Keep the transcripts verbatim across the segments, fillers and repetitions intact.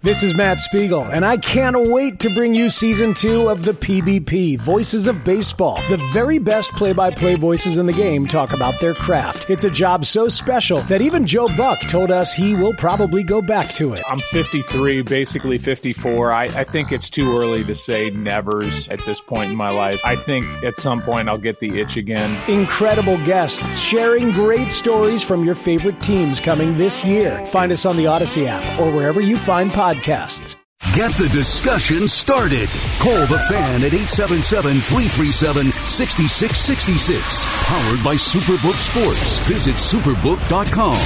This is Matt Spiegel, and I can't wait to bring you season two of the P B P, Voices of Baseball. The very best play-by-play voices in the game talk about their craft. It's a job so special that even Joe Buck told us he will probably go back to it. I'm fifty-three, basically fifty-four. I, I think it's too early to say nevers at this point in my life. I think at some point I'll get the itch again. Incredible guests sharing great stories from your favorite teams coming this year. Find us on the Odyssey app or wherever you find podcasts. Get the discussion started. Call the Fan at eight seven seven, three three seven, six six six six. Powered by Superbook Sports. Visit superbook dot com.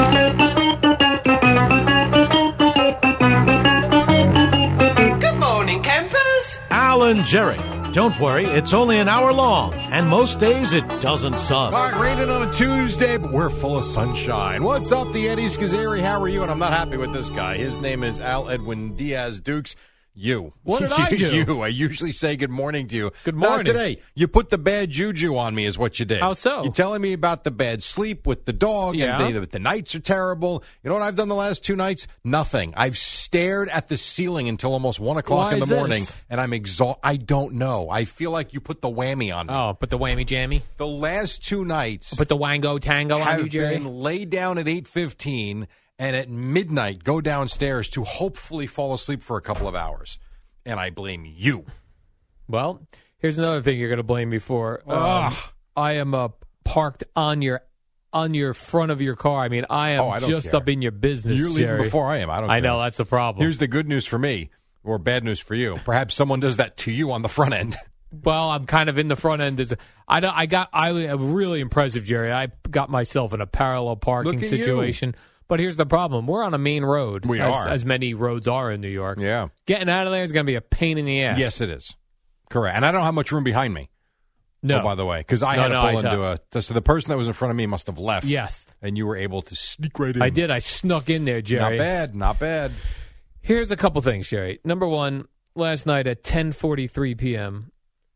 Good morning, campers. Alan Jerry. Don't worry, it's only an hour long, and most days it doesn't suck. All right, raining on a Tuesday, but we're full of sunshine. What's up, the Eddie Scazzeri? How are you? And I'm not happy with this guy. His name is Al Edwin Diaz Dukes. You. What did I do? You. I usually say good morning to you. Good morning. Not today. You put the bad juju on me is what you did. How so? You're telling me about the bad sleep with the dog, Yeah. and the, the nights are terrible. You know what I've done the last two nights? Nothing. I've stared at the ceiling until almost one o'clock Why in the is this? morning, and I'm exhausted. I don't know. I feel like you put the whammy on me. Oh, put the whammy jammy. The last two nights Put the wango tango on have you, Jerry. been lay down at eight fifteen and at midnight go downstairs to hopefully fall asleep for a couple of hours. And I blame you. Well, here's another thing you're going to blame me for. Um, Ugh. I am uh, parked on your on your front of your car. I mean, I am Oh, I don't just care. up in your business, You're leaving Jerry. before I am. I don't I care. know, that's the problem. Here's the good news for me, or bad news for you. Perhaps someone does that to you on the front end. Well, I'm kind of in the front end. As I don't, I got, I am really impressive, Jerry. I got myself in a parallel parking Look at you. situation. But here's the problem: we're on a main road. We as, are. as many roads are in New York. Yeah. Getting out of there is going to be a pain in the ass. Yes, it is. Correct. And I don't have much room behind me. No. Oh, by the way, because I No, had to no, pull I saw- into a. So the person that was in front of me must have left. Yes. And you were able to sneak right in. I did. I snuck in there, Jerry. Not bad. Not bad. Here's a couple things, Jerry. Number one, last night at ten forty-three p.m.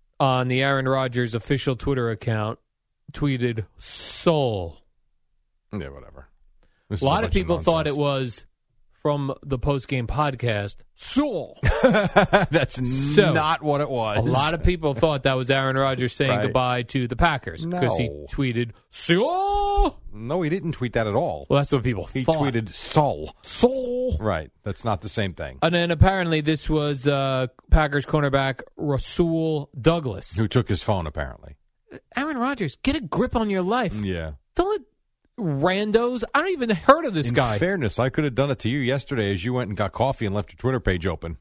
on the Aaron Rodgers official Twitter account, tweeted "Soul." Yeah, whatever. This A is lot bunch of people thought it nonsense. was from the post-game podcast, "Soul." That's So, not what it was. A lot of people thought that was Aaron Rodgers saying Right. goodbye to the Packers because he No. tweeted "Soul." No, he didn't tweet that at all. Well, that's what people He thought. tweeted Sol. "Soul." Right. That's not the same thing. And then apparently this was uh, Packers cornerback Rasul Douglas. Who took his phone, apparently. Aaron Rodgers, get a grip on your life. Yeah. Don't let randos. I don't even heard of this In guy. fairness, I could have done it to you yesterday as you went and got coffee and left your Twitter page open.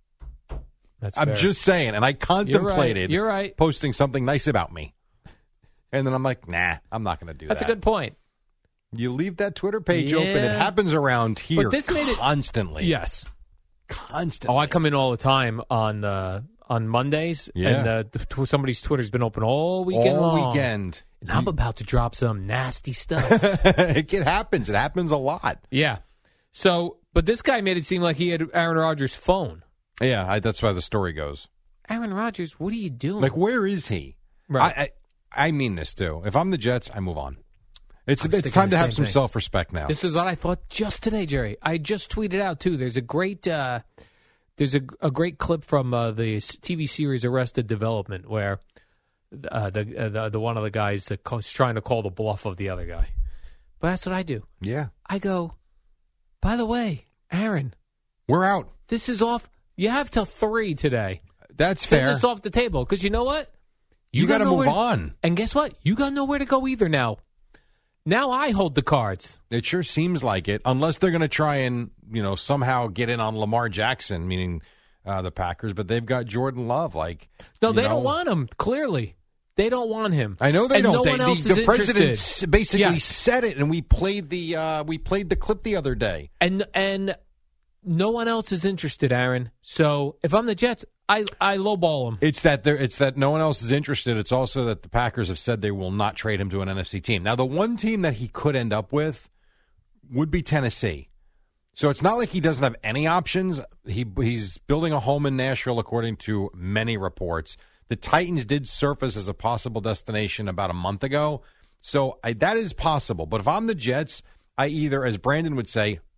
That's I'm fair. just saying, and I contemplated You're right. posting something nice about me. And then I'm like, nah, I'm not going to do That's that. a good point. You leave that Twitter page open. It Yeah. happens around here But this made it- constantly. Yes. Constantly. Oh, I come in all the time on uh, on Mondays, Yeah. and uh, t- somebody's Twitter's been open all weekend all long. weekend. And I'm about to drop some nasty stuff. it happens. It happens a lot. Yeah. So, but this guy made it seem like he had Aaron Rodgers' phone. Yeah, I, that's why the story goes. Aaron Rodgers, what are you doing? Like, where is he? Right. I, I I mean this too. If I'm the Jets, I move on. It's I'm it's thinking time the to have same some thing. self respect now. This is what I thought just today, Jerry. I just tweeted out too. There's a great, uh, there's a, a great clip from uh, the s- T V series Arrested Development where uh, the, uh, the the one of the guys that is trying to call the bluff of the other guy. But that's what I do. Yeah, I go, by the way, Aaron, we're out. this is off. You have till three today. That's Take fair. this off the table because you know what? You got to nowhere- move on. And guess what? You got nowhere to go either now. Now I hold the cards. It sure seems like it, unless they're going to try and you know somehow get in on Lamar Jackson, meaning uh, the Packers. But they've got Jordan Love. Like, No, you they know, don't want him. Clearly, they don't want him. I know they And don't. No they, one the else the is president interested. s- basically Yes. said it, and we played the uh, we played the clip the other day. and and no one else is interested, Aaron. So if I'm the Jets, I I lowball him. It's that there. It's that no one else is interested. It's also that the Packers have said they will not trade him to an N F C team. Now, the one team that he could end up with would be Tennessee. So it's not like he doesn't have any options. He he's building a home in Nashville, according to many reports. The Titans did surface as a possible destination about a month ago, so I, that is possible. But if I'm the Jets, I either, as Brandon would say,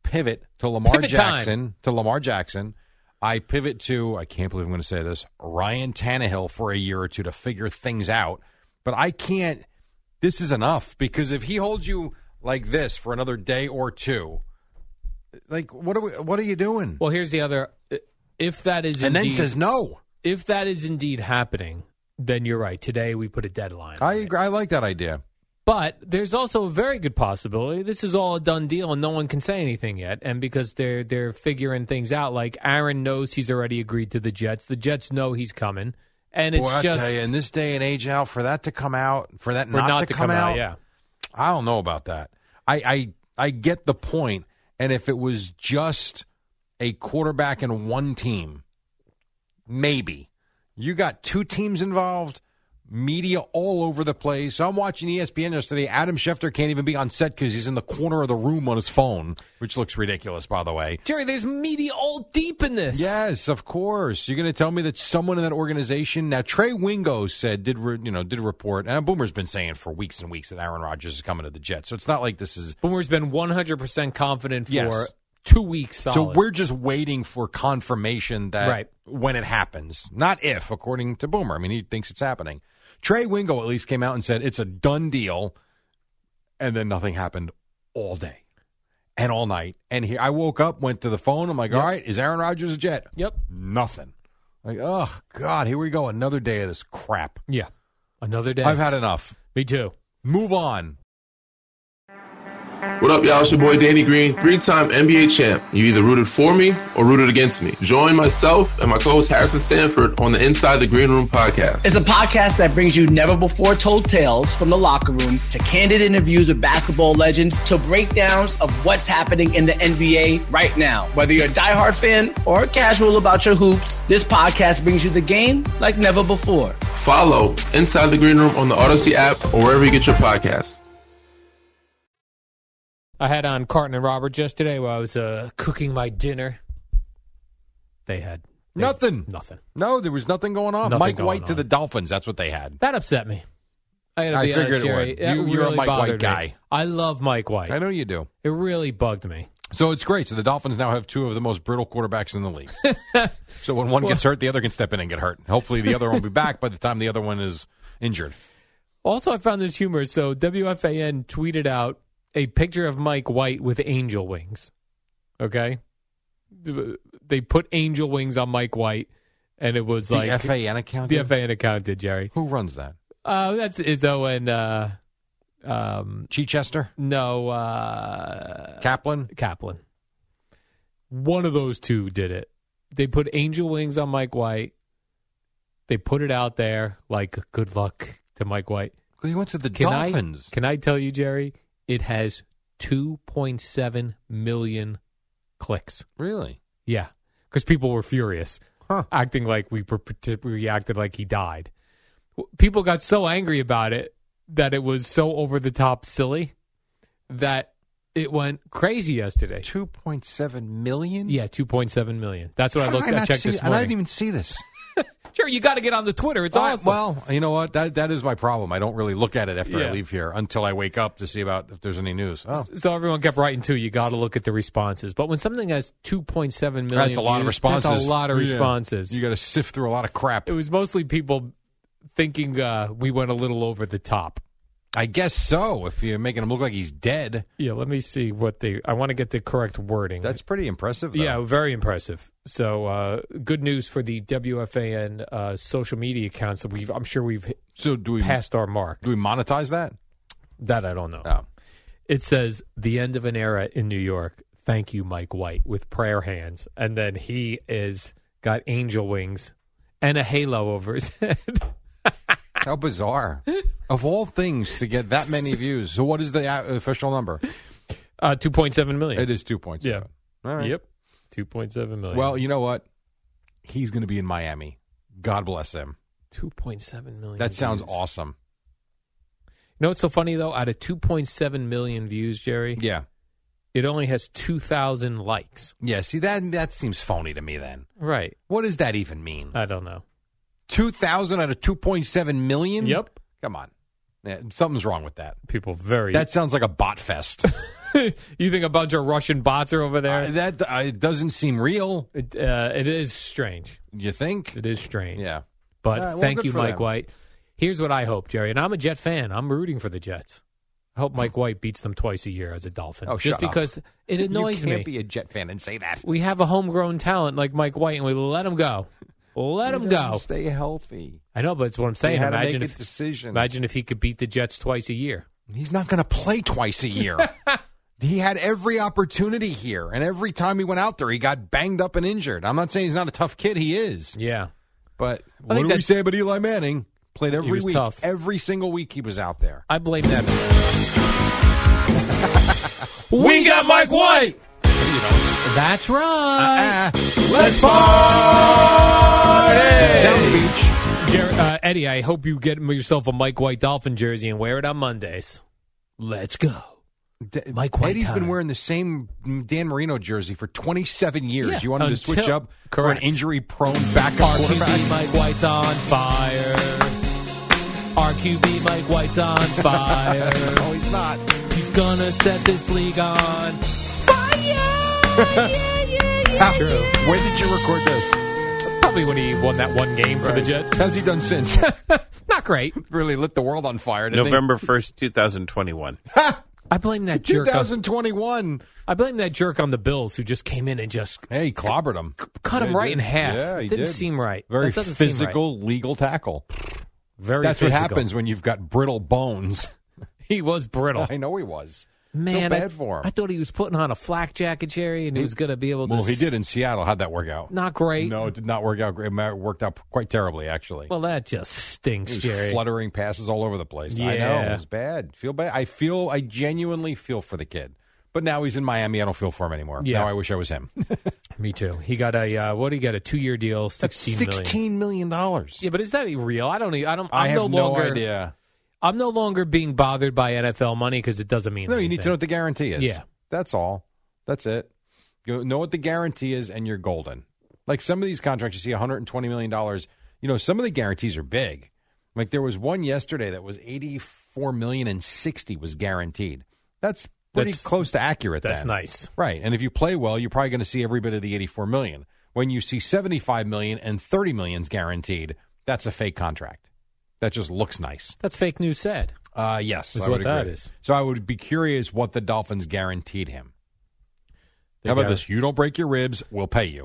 pivot to Lamar Pivot time. Jackson, to Lamar Jackson. I pivot to, I can't believe I'm going to say this, Ryan Tannehill for a year or two to figure things out. But I can't, this is enough, because if he holds you like this for another day or two, like, what are we, what are you doing? Well, here's the other, if that is and indeed, then says no. If that is indeed happening, then you're right. Today we put a deadline on I it. agree. I like that idea. But there's also a very good possibility this is all a done deal and no one can say anything yet. And because they're they're figuring things out, like Aaron knows he's already agreed to the Jets. The Jets know he's coming. And it's Boy, I just tell you, in this day and age now, for that to come out, for that for not, not to, to come, come out, out, yeah. I don't know about that. I, I I get the point. And if it was just a quarterback and one team, maybe. You got two teams involved, media all over the place. I'm watching E S P N yesterday. Adam Schefter can't even be on set because he's in the corner of the room on his phone, which looks ridiculous, by the way. Jerry, there's media all deep in this. Yes, of course. You're going to tell me that someone in that organization. Now, Trey Wingo said, did re, you know, did a report, and Boomer's been saying for weeks and weeks that Aaron Rodgers is coming to the Jets. So it's not like this is. Boomer's been one hundred percent confident for Yes. two weeks solid. So we're just waiting for confirmation that Right. when it happens, not if, according to Boomer. I mean, he thinks it's happening. Trey Wingo at least came out and said it's a done deal, and then nothing happened all day and all night. And he, I woke up, went to the phone. I'm like, Yep. all right, is Aaron Rodgers a Jet? Yep. Nothing. Like, oh, God, here we go. Another day of this crap. Yeah. Another day. I've had enough. Me too. Move on. What up, y'all? It's your boy Danny Green, three-time N B A champ. You either rooted for me or rooted against me. Join myself and my co-host Harrison Sanford on the Inside the Green Room podcast. It's a podcast that brings you never-before-told tales from the locker room to candid interviews with basketball legends to breakdowns of what's happening in the N B A right now. Whether you're a diehard fan or casual about your hoops, this podcast brings you the game like never before. Follow Inside the Green Room on the Odyssey app or wherever you get your podcasts. I had on Carton and Roberts yesterday while I was uh, cooking my dinner. They had they, Nothing. Nothing. No, there was nothing going on. Nothing Mike going White to on. the Dolphins. That's what they had. That upset me. I, gotta I be figured honest, it Jerry. would. That You- you're a really Mike White bothered me. guy. I love Mike White. I know you do. It really bugged me. So it's great. So the Dolphins now have two of the most brittle quarterbacks in the league. So when one gets hurt, the other can step in and get hurt. Hopefully the other one will be back by the time the other one is injured. Also, I found this humorous. So W F A N tweeted out a picture of Mike White with angel wings. Okay? They put angel wings on Mike White, and it was The like... F A N account? The F A N account did, Jerry. Who runs that? Uh, that's Izzo and... Uh, um, Chichester? no, uh, Kaplan? Kaplan. One of those two did it. They put angel wings on Mike White. They put it out there like, good luck to Mike White. Well, he went to the Can Dolphins. I, can I tell you, Jerry, it has two point seven million clicks. Really? Yeah, because people were furious, Huh. acting like we were, reacted like he died. People got so angry about it that it was so over the top silly that it went crazy yesterday. two point seven million? Yeah, two point seven million. That's what I How did looked. I I not checked see- this and I morning. didn't even see this. Sure, you got to get on the Twitter. It's I- awesome. well, you know what? That That is my problem. I don't really look at it after Yeah. I leave here until I wake up to see about if there's any news. Oh, So everyone kept writing too. You got to look at the responses. But when something has two point seven million, that's a lot of views, responses. That's a lot of Yeah. responses. You got to sift through a lot of crap. It was mostly people thinking uh, we went a little over the top. I guess so. If you're making him look like he's dead, Yeah, let me see what they. I want to get the correct wording. that's pretty impressive. Though. yeah, very impressive. So uh, good news for the W F A N uh, social media accounts. That we've, I'm sure we've So do we passed our mark. do we monetize that? That I don't know. No. It says the end of an era in New York. Thank you, Mike White, with prayer hands, and then he is got angel wings and a halo over his head. How bizarre! Of all things, to get that many views. So, what is the uh, official number? Uh, two point seven million. It is two point seven. Yeah. All right. Yep. Two point seven million. Well, you know what? He's going to be in Miami. God bless him. two point seven million. That sounds views. awesome. You know what's so funny though? Out of two point seven million views, Jerry, Yeah. it only has two thousand likes. Yeah. See that that seems phony to me. Then Right. what does that even mean? I don't know. Two thousand out of two point seven million. Yep. Come on. Yeah, something's wrong with that. People very. That sounds like a bot fest. You think a bunch of Russian bots are over there? Uh, that uh, it doesn't seem real. It, uh, it is strange. You think? It is strange. Yeah. But Uh, well, thank good you, for Mike them. White. Here's what I hope, Jerry, and I'm a Jet fan. I'm rooting for the Jets. I hope Mike White beats them twice a year as a Dolphin. Oh, just shut up. because it annoys you can't me. be a Jet fan and say that. We have a homegrown talent like Mike White, and we let him go. Let him go. Stay healthy. I know, but it's what I'm saying. They had to Imagine make a if decision. imagine if he could beat the Jets twice a year. He's not going to play twice a year. He had every opportunity here, and every time he went out there, he got banged up and injured. I'm not saying he's not a tough kid. He is. Yeah. But I what think do we that- say about Eli Manning? Played every was week. tough. Every single week he was out there. I blame them. We got Mike White. That's right. Uh, Let's party! South Beach. Jer- uh, Eddie, I hope you get yourself a Mike White Dolphin jersey and wear it on Mondays. Let's go. D- Mike White Eddie's time. been wearing the same Dan Marino jersey for twenty-seven years. Yeah, you want him to switch until- up for an correct. injury-prone backup R Q B quarterback? Mike White's on fire. R Q B Mike White's on fire. No, he's not. He's gonna set this league on fire. Yeah, yeah, yeah, True. When did you record this? Probably when he won that one game for the Jets. How's he done since? Not great. Really lit the world on fire, didn't November first, twenty twenty-one. I blame that he? jerk. On, twenty twenty-one. I blame that jerk on the Bills who just came in and just Hey, he clobbered him. cut Yeah, him he right did. in half. Yeah, he Didn't did. seem right. Very That doesn't seem right. physical, legal tackle. Very That's physical. what happens when you've got brittle bones. He was brittle. I know he was. Man, Feel I, bad for him. I thought he was putting on a flak jacket, Jerry, and he, was going to be able to. Well, he s- did in Seattle. How'd that work out? Not great. No, it did not work out great. It worked out quite terribly, actually. Well, that just stinks, He was Jerry. fluttering passes all over the place. I know. Yeah. It was bad. Feel bad. I feel, I genuinely feel for the kid. But now he's in Miami. I don't feel for him anymore. Yeah. Now I wish I was him. Me too. He got a uh, what? Did he get a two-year deal, That's sixteen million. sixteen million dollars. Yeah, but is that real? I don't. e- I don't. I I'm have no no longer. idea. I'm no longer being bothered by N F L money because it doesn't mean. No, you anything. need to know what the guarantee is. Yeah. That's all. That's it. You know what the guarantee is, and you're golden. Like some of these contracts, you see one hundred twenty million dollars. You know, some of the guarantees are big. Like there was one yesterday that was eighty-four million dollars and sixty was guaranteed. That's pretty That's- close to accurate. That's then. nice. Right. And if you play well, you're probably going to see every bit of the eighty-four million dollars. When you see seventy-five million dollars and thirty million dollars guaranteed, that's a fake contract. That just looks nice. That's fake news. Said. Uh, yes. Is I what would that agree. is. So I would be curious what the Dolphins guaranteed him. They How about guar- this? You don't break your ribs, we'll pay you.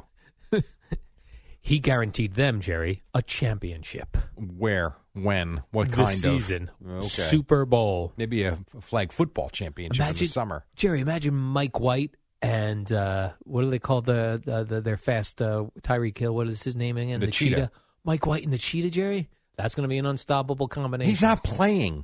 He guaranteed them, Jerry, a championship. Where? When? What This kind season. of? Okay. Super Bowl. Maybe a flag football championship in the Imagine summer. Jerry, imagine Mike White and uh, what do they call the, the, the their fast uh, Tyreek Hill? What is his name again? The Cheetah. Mike White and the Cheetah, Jerry. That's going to be an unstoppable combination. He's not playing.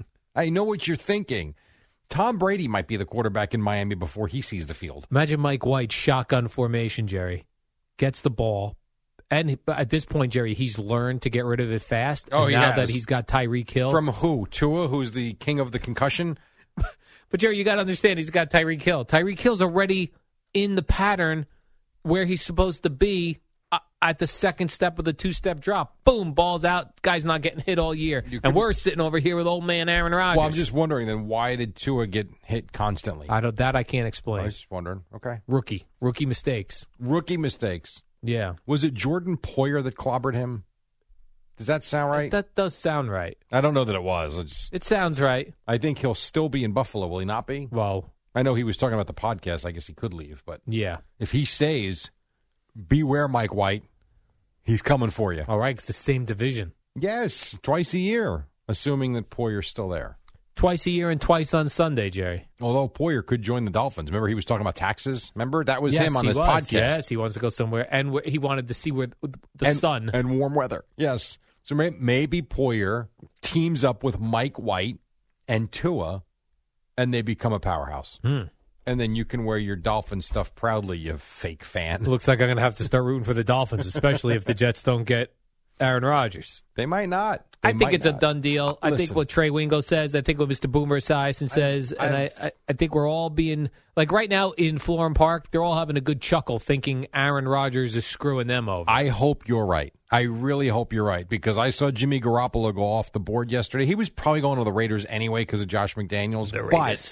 I know what you're thinking. Tom Brady might be the quarterback in Miami before he sees the field. Imagine Mike White shotgun formation, Jerry. Gets the ball. And he- at this point, Jerry, he's learned to get rid of it fast. Oh, and he now has. that he's got Tyreek Hill. From who? Tua, who's the king of the concussion? But, Jerry, you got to understand, he's got Tyreek Hill. Tyreek Hill's already in the pattern where he's supposed to be uh, at the second step of the two-step drop. Boom, ball's out. Guy's not getting hit all year. You And could- we're sitting over here with old man Aaron Rodgers. Well, I'm just wondering then, why did Tua get hit constantly? I don't, that I can't I explain. was just wondering. Okay. Rookie. Rookie mistakes. Rookie mistakes. Yeah. Was it Jordan Poyer that clobbered him? Does that sound right? That does sound right. I don't know that it was. I, just, It sounds right. I think he'll still be in Buffalo, will he not be? Well, I know he was talking about the podcast. I guess he could leave, but yeah. if he stays, beware, Mike White. He's coming for you. All right, it's the same division. Yes, twice a year, assuming that Poyer's still there. Twice a year and twice on Sunday, Jerry. Although Poyer could join the Dolphins. Remember he was talking about taxes? Remember? That was yes, him on he this was. podcast. Yes, he wants to go somewhere. And wh- he wanted to see where the and, sun. and warm weather. Yes. So may, maybe Poyer teams up with Mike White and Tua, and they become a powerhouse. Hmm. And then you can wear your Dolphin stuff proudly, you fake fan. It looks like I'm going to have to start rooting for the Dolphins, especially if the Jets don't get Aaron Rodgers. They might not. They I think might it's not. a done deal. I think Listen. what Trey Wingo says. I think what Mister Boomer Esiason says. and I, I, I think we're all being, like right now in Florham Park, they're all having a good chuckle thinking Aaron Rodgers is screwing them over. I hope you're right. I really hope you're right because I saw Jimmy Garoppolo go off the board yesterday. He was probably going to the Raiders anyway because of Josh McDaniels. The but Raiders.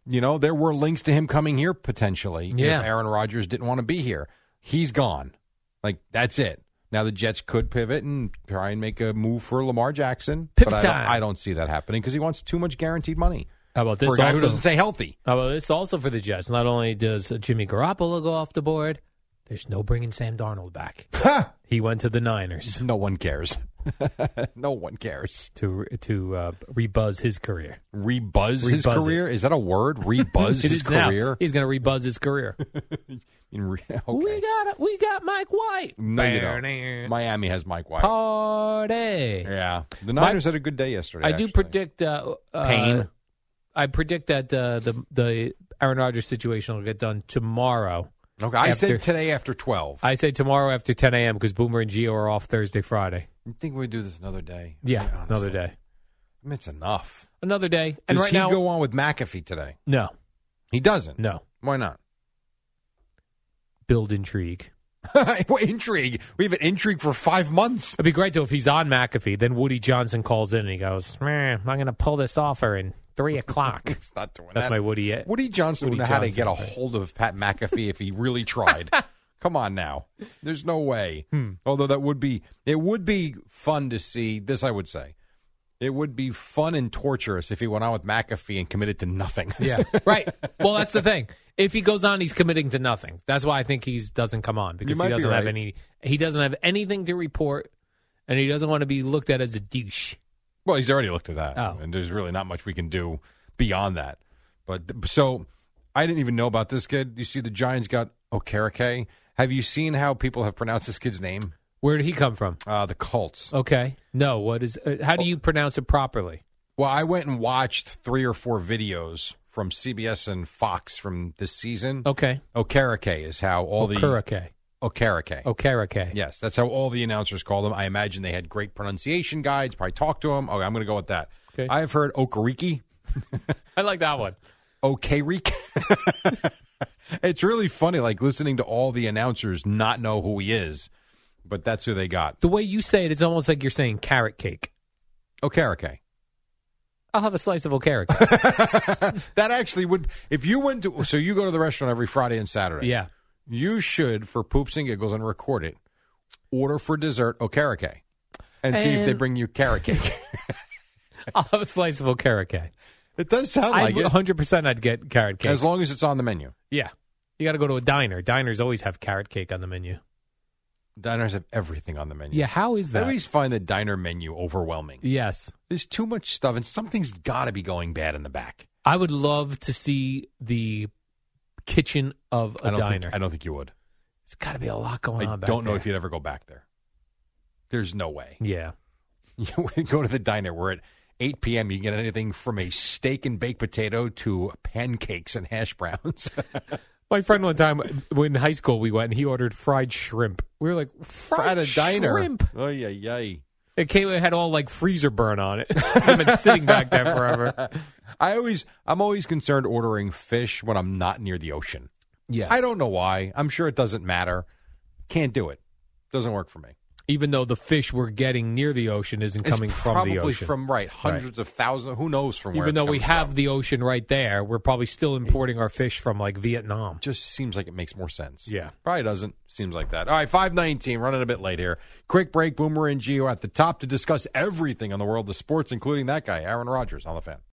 You know, there were links to him coming here potentially Yeah. if Aaron Rodgers didn't want to be here. He's gone. Like, that's it. Now, the Jets could pivot and try and make a move for Lamar Jackson. Pivot but I don't, time. I don't see that happening because he wants too much guaranteed money How about this for a guy also? who doesn't stay healthy. How about this also for the Jets? Not only does Jimmy Garoppolo go off the board, there's no bringing Sam Darnold back. He went to the Niners No one cares. No one cares. to to uh, rebuzz his career. Rebuzz his Rebuzz it. career? Is that a word? Rebuzz It his is now. career? He's going to rebuzz his career. In re- okay. We got we got Mike White. No, you don't. Miami has Mike White. Party. Yeah. The Niners had a good day yesterday. I do actually. predict uh, uh, Pain. I predict that uh, the the Aaron Rodgers situation will get done tomorrow. Okay, I after- said today after twelve. I say tomorrow after ten a.m. because Boomer and Gio are off Thursday, Friday. I think we do this another day. Yeah, Honestly. another day. I mean, it's enough. Another day. And Does right he now, go on with McAfee today? no, He doesn't. no. Why not? Build intrigue. What intrigue? We have an intrigue for five months. It'd be great though if he's on McAfee. Then Woody Johnson calls in and he goes, "Man, I'm going to pull this offer in three o'clock." He's not doing That's that. my Woody. Woody Johnson Woody would know how to Johnson, get a right. hold of Pat McAfee if he really tried. Come on now. There's no way. Hmm. Although that would be, it would be fun to see, this I would say. It would be fun and torturous if he went on with McAfee and committed to nothing. Yeah, right. Well, that's the thing. If he goes on, he's committing to nothing. That's why I think he doesn't come on because might he be doesn't have right. any. He doesn't have anything to report, and he doesn't want to be looked at as a douche. Well, he's already looked at that. Oh. And there's really not much we can do beyond that. But so I didn't even know about this kid. You see, the Giants got Okereke. Have you seen how people have pronounced this kid's name? Where did he come from? Uh, the Colts. Okay, no. What is? Uh, how do you pronounce it properly? Well, I went and watched three or four videos from C B S and Fox from this season. Okay, Okereke is how all the Okereke. Okereke. Okereke. Yes, that's how all the announcers call them. I imagine they had great pronunciation guides. Probably talked to them. Okay, I'm going to go with that. Okay. I've heard Okereke. I like that one. Okereke. It's really funny, like listening to all the announcers not know who he is, but that's who they got. The way you say it, it's almost like you're saying carrot cake. Okereke. I'll have a slice of Okereke. That actually would, if you went to, so you go to the restaurant every Friday and Saturday. Yeah. You should, for Poops and Giggles and record it, order for dessert Okereke and, see if they And- bring you carrot cake. I'll have a slice of Okereke. It does sound I like one it. hundred percent I'd get carrot cake. As long as it's on the menu. Yeah. You got to go to a diner. Diners always have carrot cake on the menu. Diners have everything on the menu. Yeah, how is I that? always find the diner menu overwhelming. Yes. There's too much stuff, and something's got to be going bad in the back. I would love to see the kitchen of a I don't diner. Think, I don't think you would. It's got to be a lot going I on back don't know there. if you'd ever go back there. There's no way. Yeah. You would go to the diner where at eight p.m. you can get anything from a steak and baked potato to pancakes and hash browns. My friend one time when in high school we went and he ordered fried shrimp. We were like, fried At a diner. shrimp? Oh, yeah, yeah. It came. It had all like freezer burn on it. It's been sitting back there forever. I always, I'm always concerned ordering fish when I'm not near the ocean. Yeah. I don't know why. I'm sure it doesn't matter. Can't do it. Doesn't work for me. Even though the fish we're getting near the ocean isn't It's coming from probably the ocean. from, right, hundreds of thousands. Who knows from where Even it's though we coming have from. the ocean right there, we're probably still importing our fish from like Vietnam. Just seems like it makes more sense. Yeah. Probably doesn't. Seems like that. All right, five nineteen, running a bit late here. Quick break. Boomer and Gio at the top to discuss everything on the world of sports, including that guy, Aaron Rodgers, on the Fan.